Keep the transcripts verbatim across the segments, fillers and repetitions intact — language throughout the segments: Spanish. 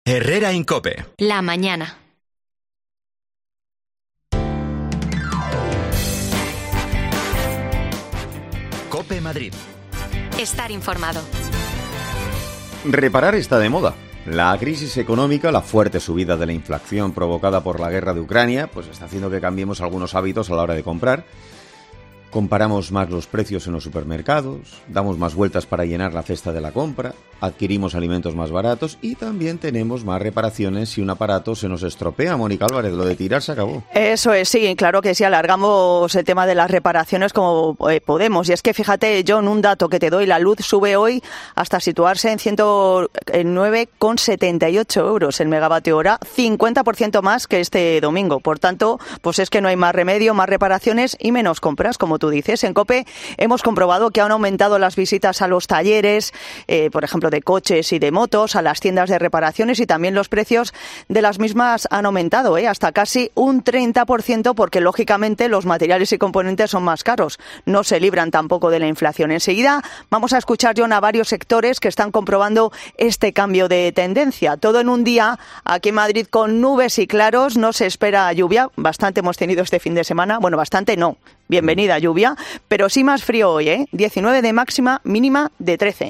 Herrera Incope. La mañana. Cope Madrid. Estar informado. Reparar está de moda. La crisis económica, la fuerte subida de la inflación provocada por la guerra de Ucrania, pues está haciendo que cambiemos algunos hábitos a la hora de comprar. Comparamos más los precios en los supermercados, damos más vueltas para llenar la cesta de la compra, adquirimos alimentos más baratos y también tenemos más reparaciones si un aparato se nos estropea. Mónica Álvarez, lo de tirar se acabó. Eso es, sí, claro que sí, alargamos el tema de las reparaciones como eh, podemos. Y es que fíjate, John, un dato que te doy, la luz sube hoy hasta situarse en ciento nueve coma setenta y ocho euros el megavatio hora, cincuenta por ciento más que este domingo. Por tanto, pues es que no hay más remedio, más reparaciones y menos compras, como tú dices. En COPE hemos comprobado que han aumentado las visitas a los talleres, eh, por ejemplo, de coches y de motos, a las tiendas de reparaciones, y también los precios de las mismas han aumentado, eh, hasta casi un treinta por ciento, porque lógicamente los materiales y componentes son más caros. No se libran tampoco de la inflación. Enseguida vamos a escuchar, John, a varios sectores que están comprobando este cambio de tendencia. Todo en un día aquí en Madrid con nubes y claros, no se espera lluvia, bastante hemos tenido este fin de semana, bueno, bastante no. Bienvenida lluvia, pero sí más frío hoy, ¿eh? diecinueve de máxima, mínima de trece.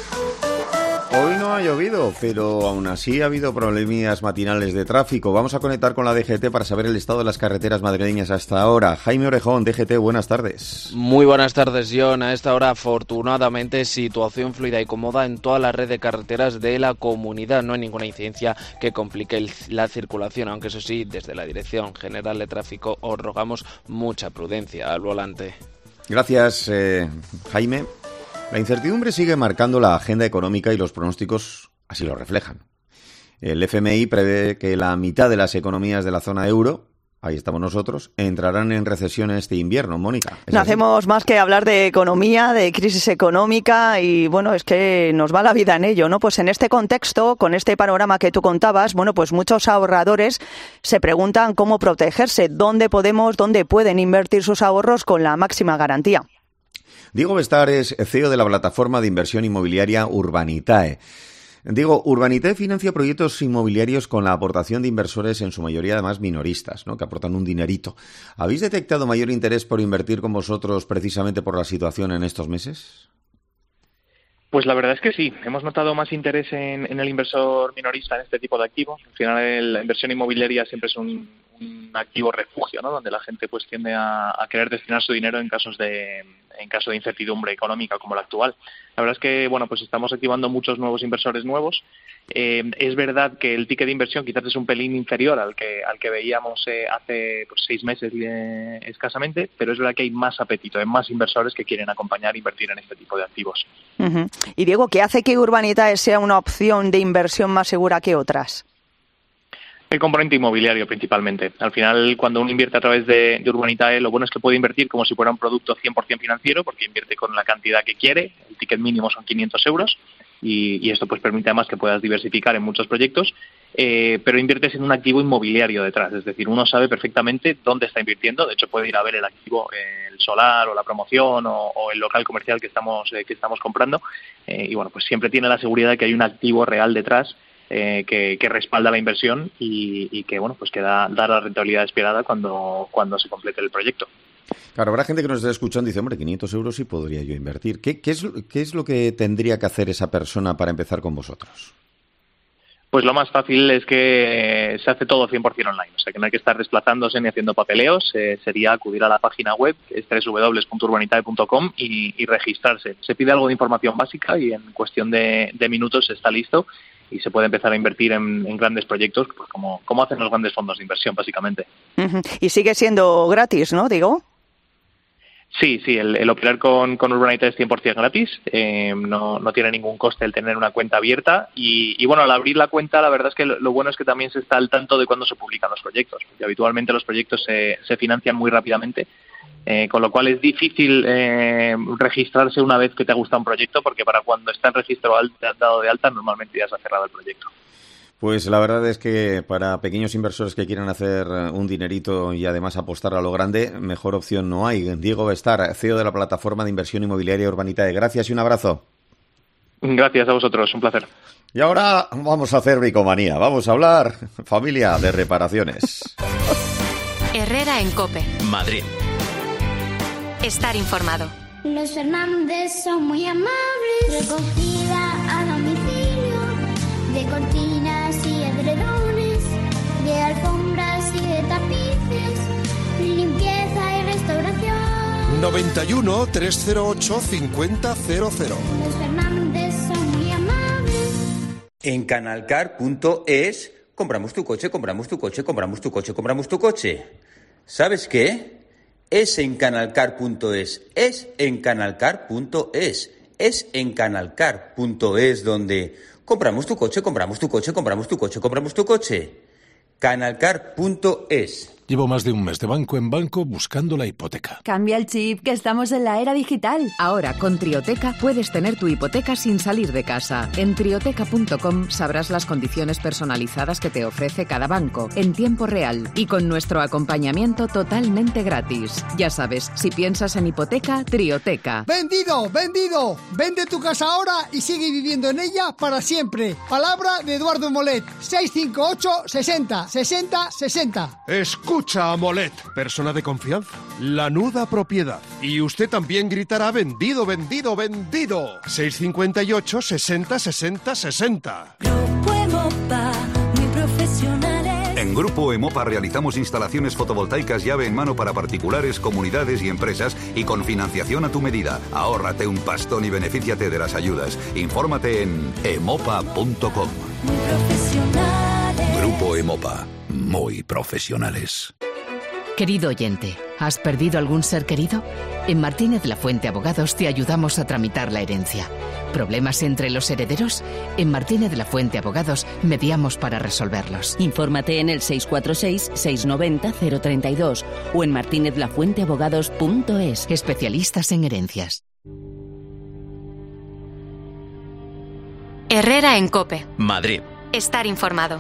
Hoy no ha llovido, pero aún así ha habido problemillas matinales de tráfico. Vamos a conectar con la D G T para saber el estado de las carreteras madrileñas hasta ahora. Jaime Orejón, D G T, buenas tardes. Muy buenas tardes, John. A esta hora, afortunadamente, situación fluida y cómoda en toda la red de carreteras de la comunidad. No hay ninguna incidencia que complique el, la circulación, aunque eso sí, desde la Dirección General de Tráfico os rogamos mucha prudencia al volante. Gracias, eh, Jaime. La incertidumbre sigue marcando la agenda económica y los pronósticos así lo reflejan. El F M I prevé que la mitad de las economías de la zona euro, ahí estamos nosotros, entrarán en recesión este invierno. Mónica. No hacemos más que hablar de economía, de crisis económica y, bueno, es que nos va la vida en ello, ¿no? Pues en este contexto, con este panorama que tú contabas, bueno, pues muchos ahorradores se preguntan cómo protegerse, dónde podemos, dónde pueden invertir sus ahorros con la máxima garantía. Diego Bestar es C E O de la plataforma de inversión inmobiliaria Urbanitae. Diego, Urbanitae financia proyectos inmobiliarios con la aportación de inversores, en su mayoría además minoristas, ¿no?, que aportan un dinerito. ¿Habéis detectado mayor interés por invertir con vosotros precisamente por la situación en estos meses? Pues la verdad es que sí, hemos notado más interés en, en el inversor minorista en este tipo de activos. Al final la inversión inmobiliaria siempre es un, un activo refugio, ¿no?, donde la gente pues tiende a, a querer destinar su dinero en casos de en caso de incertidumbre económica como la actual. La verdad es que bueno, pues estamos activando muchos nuevos inversores nuevos. Eh, es verdad que el ticket de inversión quizás es un pelín inferior al que al que veíamos eh, hace pues, seis meses eh, escasamente, pero es verdad que hay más apetito, hay más inversores que quieren acompañar e invertir en este tipo de activos. Uh-huh. Y Diego, ¿qué hace que Urbanitae sea una opción de inversión más segura que otras? El componente inmobiliario principalmente. Al final, cuando uno invierte a través de, de Urbanitae, lo bueno es que puede invertir como si fuera un producto cien por ciento financiero, porque invierte con la cantidad que quiere. El ticket mínimo son quinientos euros y, y esto pues permite además que puedas diversificar en muchos proyectos, eh, pero inviertes en un activo inmobiliario detrás. Es decir, uno sabe perfectamente dónde está invirtiendo. De hecho, puede ir a ver el activo, eh, el solar o la promoción o, o el local comercial que estamos, eh, que estamos comprando. Eh, y bueno, pues siempre tiene la seguridad de que hay un activo real detrás Eh, que, que respalda la inversión y, y que bueno pues que da, da la rentabilidad esperada cuando, cuando se complete el proyecto. Claro, habrá gente que nos esté escuchando y dice, hombre, quinientos euros sí podría yo invertir. ¿Qué, qué, es, ¿Qué es lo que tendría que hacer esa persona para empezar con vosotros? Pues lo más fácil es que se hace todo cien por ciento online, o sea que no hay que estar desplazándose ni haciendo papeleos, eh, sería acudir a la página web, que es doble u doble u doble u punto urbanitae punto com y, y registrarse. Se pide algo de información básica y en cuestión de, de minutos está listo y se puede empezar a invertir en, en grandes proyectos, pues como, como hacen los grandes fondos de inversión, básicamente. Uh-huh. Y sigue siendo gratis, ¿no, Diego? Sí, sí, el, el operar con, con Urbanitae es cien por ciento gratis, eh, no, no tiene ningún coste el tener una cuenta abierta y, y bueno, al abrir la cuenta la verdad es que lo, lo bueno es que también se está al tanto de cuándo se publican los proyectos, porque habitualmente los proyectos se, se financian muy rápidamente, eh, con lo cual es difícil eh, registrarse una vez que te ha gustado un proyecto, porque para cuando está en registro alta, dado de alta normalmente ya se ha cerrado el proyecto. Pues la verdad es que para pequeños inversores que quieran hacer un dinerito y además apostar a lo grande, mejor opción no hay. Diego Bestar, C E O de la plataforma de inversión inmobiliaria Urbanitae. Gracias y un abrazo. Gracias a vosotros, un placer. Y ahora vamos a hacer bricomanía. Vamos a hablar, familia, de reparaciones. Herrera en COPE. Madrid. Estar informado. Los Fernández son muy amables. Recogida a domicilio de cortinas y edredones, de alfombras y de tapices, limpieza y restauración. noventa y uno, trescientos ocho, cincuenta cero cero. Los Fernández son muy amables. En canalcar punto es compramos tu coche, compramos tu coche, compramos tu coche, compramos tu coche. ¿Sabes qué? Es en canalcar punto es, es en canalcar punto es, es en canalcar punto es donde compramos tu coche, compramos tu coche, compramos tu coche, compramos tu coche. canalcar punto es. Llevo más de un mes de banco en banco buscando la hipoteca. Cambia el chip, que estamos en la era digital. Ahora, con Trioteca, puedes tener tu hipoteca sin salir de casa. En trioteca punto com sabrás las condiciones personalizadas que te ofrece cada banco, en tiempo real, y con nuestro acompañamiento totalmente gratis. Ya sabes, si piensas en hipoteca, Trioteca. ¡Vendido! ¡Vendido! Vende tu casa ahora y sigue viviendo en ella para siempre. Palabra de Eduardo Molet. seis cinco ocho, sesenta, sesenta, sesenta. Escucha. Escucha a Molet, persona de confianza, la nuda propiedad. Y usted también gritará vendido, vendido, vendido. seis cinco ocho, sesenta, sesenta, sesenta. Grupo Emopa, muy profesionales. En Grupo Emopa realizamos instalaciones fotovoltaicas llave en mano para particulares, comunidades y empresas y con financiación a tu medida. Ahórrate un pastón y benefíciate de las ayudas. Infórmate en emopa punto com. Muy profesionales. Grupo Emopa. Muy profesionales. Querido oyente, ¿has perdido algún ser querido? En Martínez La Fuente Abogados te ayudamos a tramitar la herencia. ¿Problemas entre los herederos? En Martínez La Fuente Abogados mediamos para resolverlos. Infórmate en el seis cuatro seis, seis nueve cero, cero tres dos o en martínez la fuente abogados punto es. Especialistas en herencias. Herrera en COPE. Madrid. Estar informado.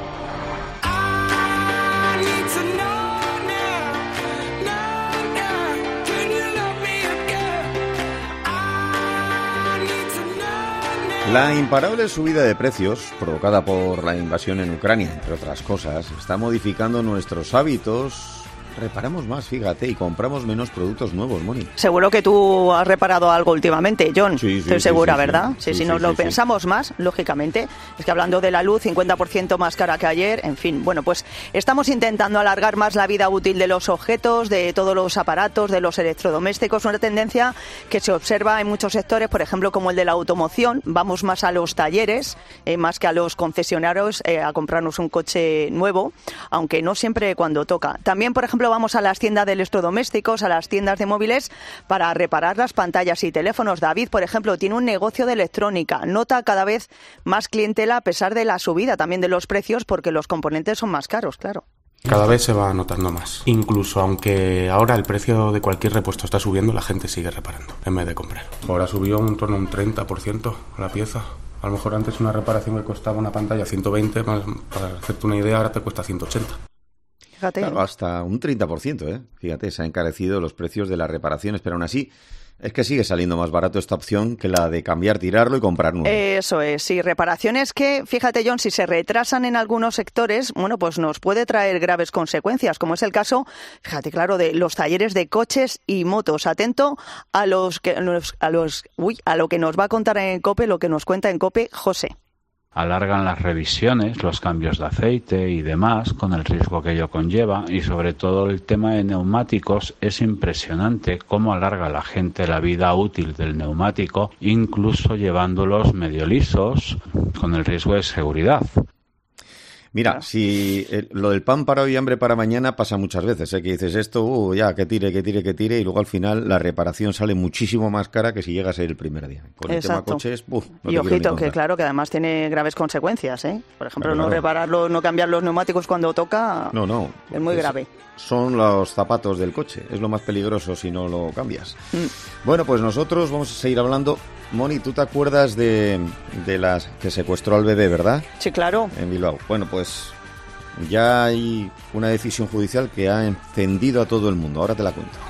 La imparable subida de precios, provocada por la invasión en Ucrania, entre otras cosas, está modificando nuestros hábitos. Reparamos más, fíjate, y compramos menos productos nuevos, Moni. Seguro que tú has reparado algo últimamente, John. Sí, sí, Estoy sí, segura, sí, ¿verdad? Sí, Sí, sí, si nos sí, lo sí, pensamos sí. más, lógicamente. Es que hablando de la luz, cincuenta por ciento más cara que ayer, en fin. Bueno, pues estamos intentando alargar más la vida útil de los objetos, de todos los aparatos, de los electrodomésticos. Una tendencia que se observa en muchos sectores, por ejemplo, como el de la automoción. Vamos más a los talleres, eh, más que a los concesionarios, eh, a comprarnos un coche nuevo, aunque no siempre cuando toca. También, por ejemplo, vamos a las tiendas de electrodomésticos, a las tiendas de móviles para reparar las pantallas y teléfonos. David, por ejemplo, tiene un negocio de electrónica. Nota cada vez más clientela a pesar de la subida también de los precios porque los componentes son más caros, claro. Cada vez se va notando más. Incluso aunque ahora el precio de cualquier repuesto está subiendo, la gente sigue reparando en vez de comprar. Ahora subió en torno a un treinta por ciento la pieza. A lo mejor antes una reparación que costaba una pantalla ciento veinte, más, para hacerte una idea, ahora te cuesta ciento ochenta. Fíjate. Claro, hasta un treinta por ciento, ¿eh? Fíjate, se han encarecido los precios de las reparaciones, pero aún así es que sigue saliendo más barato esta opción que la de cambiar, tirarlo y comprar nuevo. Eso es, sí, reparaciones que, fíjate, John, si se retrasan en algunos sectores, bueno, pues nos puede traer graves consecuencias, como es el caso, fíjate, claro, de los talleres de coches y motos. Atento a los que a los uy, a lo que nos va a contar en COPE, lo que nos cuenta en COPE José. Alargan las revisiones, los cambios de aceite y demás, con el riesgo que ello conlleva, y sobre todo el tema de neumáticos. Es impresionante cómo alarga la gente la vida útil del neumático, incluso llevándolos medio lisos, con el riesgo de seguridad. Mira, si el, lo del pan para hoy y hambre para mañana pasa muchas veces, ¿eh? Que dices esto, uh, ya, que tire, que tire, que tire, y luego al final la reparación sale muchísimo más cara que si llega a ser el primer día. Con el tema coches, uf, no y ojito, que claro, que además tiene graves consecuencias, ¿eh? Por ejemplo, claro, no repararlo, no cambiar los neumáticos cuando toca, no, no, es muy es, grave. Son los zapatos del coche, es lo más peligroso si no lo cambias. Mm. Bueno, pues nosotros vamos a seguir hablando. Moni, ¿tú te acuerdas de, de las que secuestró al bebé, verdad? Sí, claro. En Bilbao. Bueno, pues ya hay una decisión judicial que ha encendido a todo el mundo. Ahora te la cuento.